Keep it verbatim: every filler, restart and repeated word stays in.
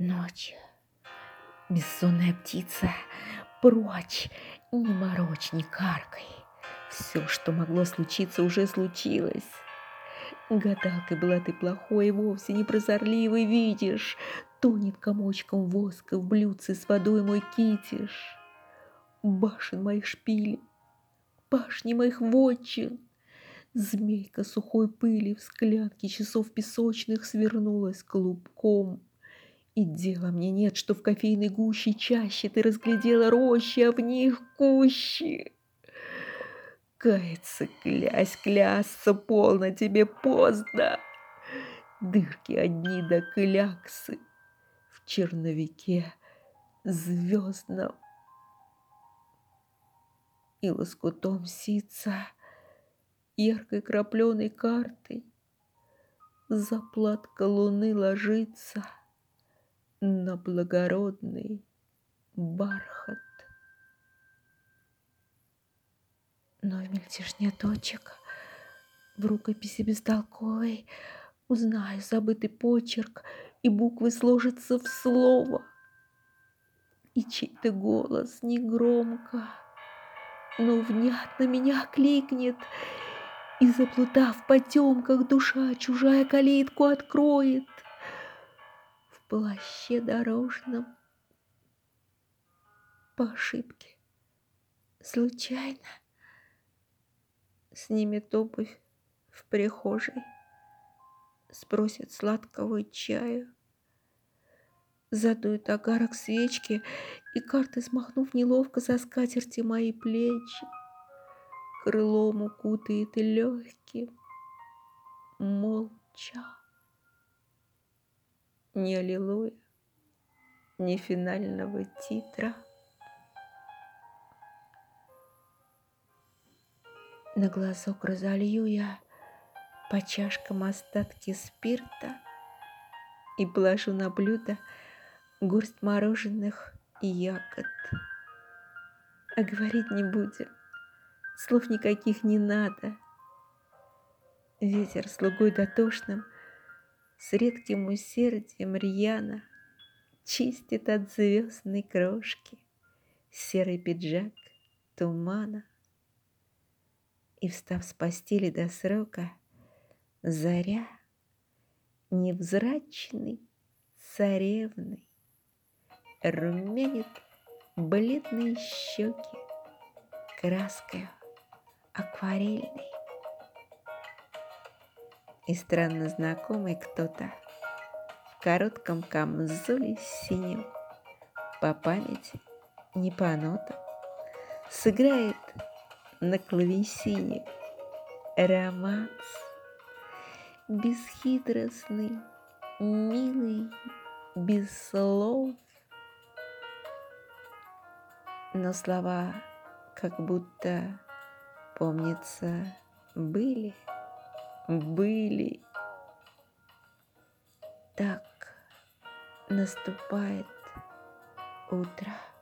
Ночь, бессонная птица, прочь, не морочь, не каркай. Все, что могло случиться, уже случилось. Гадалкой была ты плохой и вовсе не прозорливый, видишь, тонет комочком воска в блюдце с водой мой китиш. Башен моих шпили, башни моих вотчин, змейка сухой пыли в склянке часов песочных свернулась клубком. И дела мне нет, что в кофейной гуще чаще ты разглядела рощи, а в них кущи. Каяться, клясть, клясться полно тебе поздно. Дырки одни да кляксы в черновике звездном. И лоскутом ситца яркой крапленой картой заплатка луны ложится на благородный бархат. Но в мельтешне точек, в рукописи бестолковой, узнаю забытый почерк, и буквы сложатся в слово. И чей-то голос негромко, но внятно меня кликнет, и, заплутав в потемках, душа чужая калитку откроет. В плаще дорожном по ошибке случайно снимет обувь в прихожей, спросит сладкого чаю, задует огарок свечки, и карты, смахнув неловко со скатерти мои плечи, крылом укутает легким, молча. Ни аллилуйя, ни финального титра. На глазок разолью я по чашкам остатки спирта и положу на блюдо горсть мороженых ягод. А говорить не будем, слов никаких не надо. Ветер слугой дотошным с редким усердием рьяно чистит от звездной крошки серый пиджак тумана. И, встав с постели до срока, заря невзрачной царевной румянит бледные щеки краской акварельной. И странно знакомый кто-то в коротком камзоле синем по памяти, не по нотам, сыграет на клавесине романс бесхитростный, милый, без слов. Но слова как будто, помнится, были, были. Так наступает утро.